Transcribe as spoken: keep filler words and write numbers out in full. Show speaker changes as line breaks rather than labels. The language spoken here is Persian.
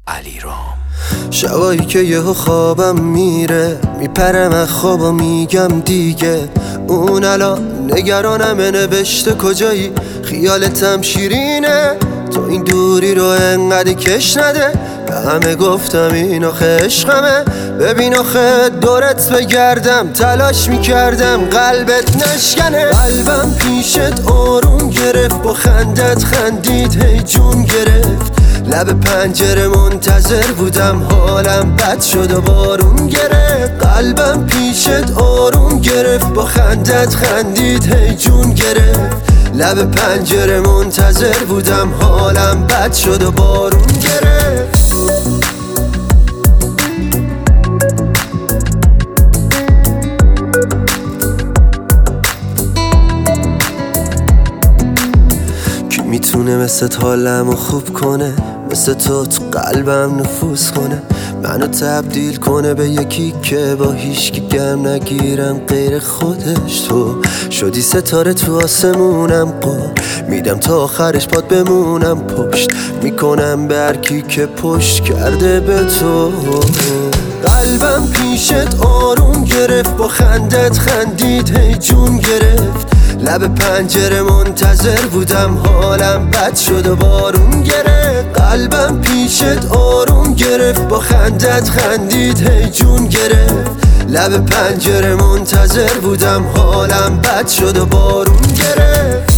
علیرام.
شبایی که یهو خوابم میره، میپرم از خواب و میگم دیگه اون الان نگرانمه، نوشته کجایی، خیالتم شیرینه، تو این دوری رو انقدر کش نده، به همه گفتم این آخه عشقمه، ببین آخه دورت بگردم تلاش میکردم قلبت نشکنه، قلبم پیشت آروم گرفت، با خندت خندید هی جون گرفت، لب پنجره منتظر بودم حالم بد شد و بارون گرفت، قلبم پیشت آروم گرفت، با خندت خندید هی جون گرفت، لب پنجره منتظر بودم حالم بد شد و بارون گرفت. کی میتونه مثل حالمو خوب کنه، مثل تو تو قلبم نفوذ کنه، منو تبدیل کنه به یکی که با هیچکی گرم نگیرم غیر خودش، تو شدی ستاره تو آسمونم، قول میدم تا آخرش باد بمونم، پشت میکنم به هر کی که پشت کرده به تو، قلبم پیشت آروم گرفت، با خندت خندید هی جون گرفت، لب پنجره منتظر بودم حالم بد شد و بارون گرفت، قلبم پیشت آروم گرفت، با خندت خندید هی جون گرفت، لب پنجره منتظر بودم حالم بد شد و بارون گرفت.